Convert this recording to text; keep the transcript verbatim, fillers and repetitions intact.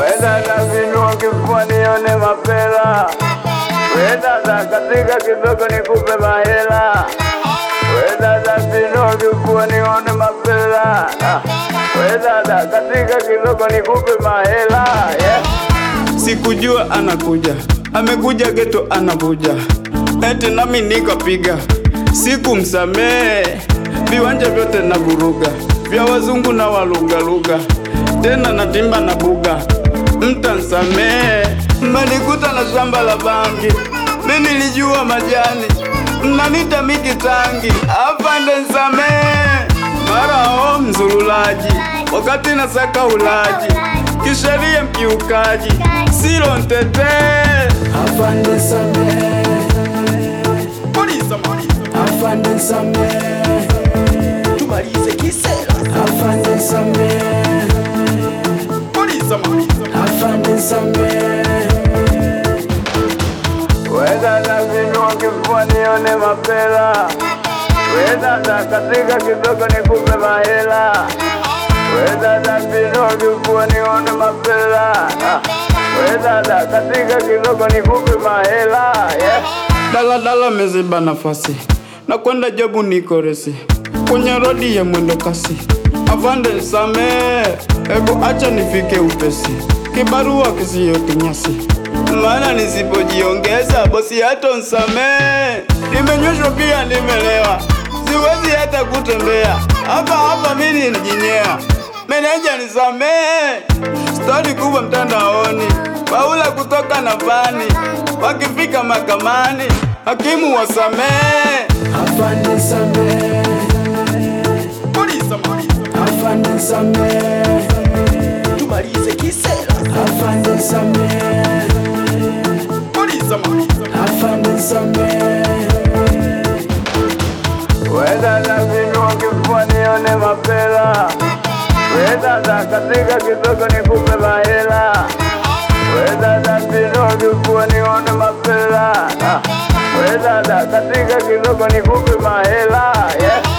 Weda na vinua kifua nione mapela. Weda na katika kidogo nikupe mahela. Weda na vinua kifua nione mapela. Weda na katika kidogo nikupe mahela. Yeah. Sikujua anakuja, amekuja geto anavuja, eti nami nikapiga, siku msamee. Viwanja vyote na buruga, vya wazungu na waluga luga, tena natimba na buga, mtansamee. Mmenikuta na shamba la bangi, mimi nilijua majani, mnanita mikitangi, afande nsamee. Mara o mzululaji, wakati nasaka ulaji, kisheria mkiukaji, silo ntete. Afande nsamee, polisa polisa, afande nsamee, tumalize kisela. afande nsamee, Polisa polisa, afande nsamee. Weda na vinua kifua nione mapela. Weda na katika kidogo nikupe mahela. Weda na vinua kifua nione mapela. Weda na katika kidogo nikupe mahela. Yeah. dala dala meziba nafasi, na kwenda Jobu niko resi, kwenye rodi ya mwendo kasi. Afande nsamee, ego acha nifike upesi, kibarua kisiyo kinyasi, maana nisipojiongeza bosi hato nsamee. Nimenyweshwa pia nimelewa, siwezi hata kutembea, hapa hapa mimi nijinyea. Meneja nisamee, stori kubwa mtandaoni, Paula kutoka na vani, wakifika mahakamani hakimu wasamee. Afande nsamee, Polisa polisa, afande nsamee, tumalize kisela. afande nsamee, Polisa polisa, afande nsamee. Weda na vinua kifua nione mapela. Weda na katika kidogo nikupe mahela. Weda na vinua kifua nione mapela. Weda na katika kidogo nikupe mahela. Yeah.